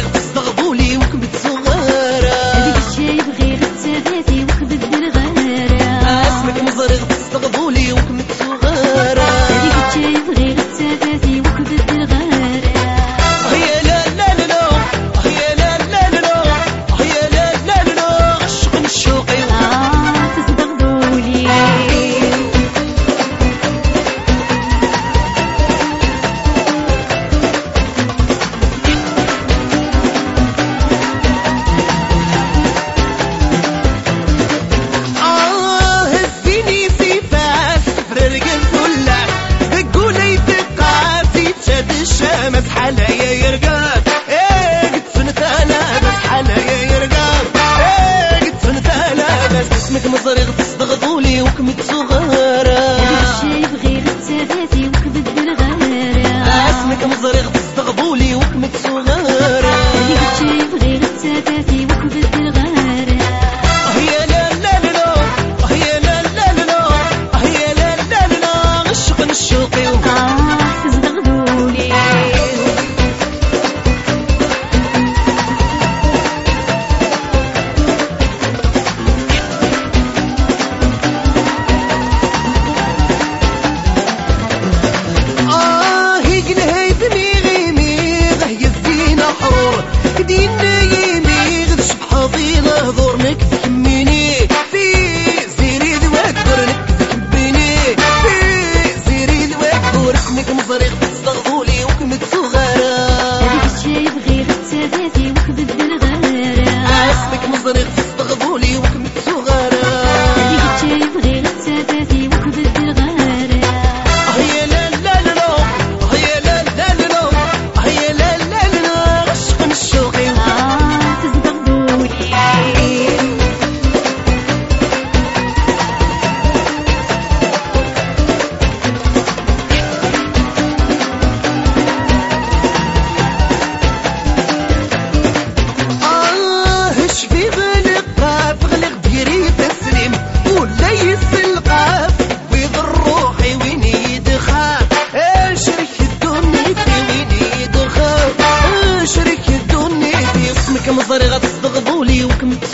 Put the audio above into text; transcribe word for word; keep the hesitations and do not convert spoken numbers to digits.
مزرق تصدغبولي وكبت صغارة. هذيك الشايب غير تساداتي وكبت بالغارة. اسمك مزرق تصدغبولي وكبت صغارة. هذيك الشايب غير تساداتي وكبت بالغارة. هي لا لا لا لا هي لا لا لا لا هي لا لا لا لا عشق الشوقي آه تصدغبولي. الشمس حلايا يرقاد ايه قد فنت انا بس حلايا يرقاد ايه قد فنت انا بس اسمك مزرق تصدغبولي وكمت صغارة. هذيك الشايب غير تساداتي وكبت بالغارة. اسمك مزرق تصدغبولي وكمت صغارة. هذيك الشايب غير تساداتي وكبت بالغارة. هي لا لا لا لا هي لا لا لا لا هي لا لا لا لا عشق الشوقي آه تصدغبولي. دينا يميغ شبح ضينا هضور نكفك مني في زيري ذواك دور نكفك بني في زيري ذواك دور اسمك مزرق تصدغبولي وكمت صغارة. هذيك الشايب غير تساداتي وكبت بالغارة. اسمك مزرق تصدغبولي وكمت صغارة. هذيك الشايب غير تساداتي وكبت بالغارة. هي لا لا لا لا هي لا لا لا لا هي لا لا لا لا عشق الشوقي. آه تصدغبولي. آه شفي غلق قاف غلق ديري تسليم ولا يسلقاف ويضر روحي وين يدخل اشرك دنيتي وين يدخل اشرك دنيتي اسمك مزرقة تصدغبولي وكمت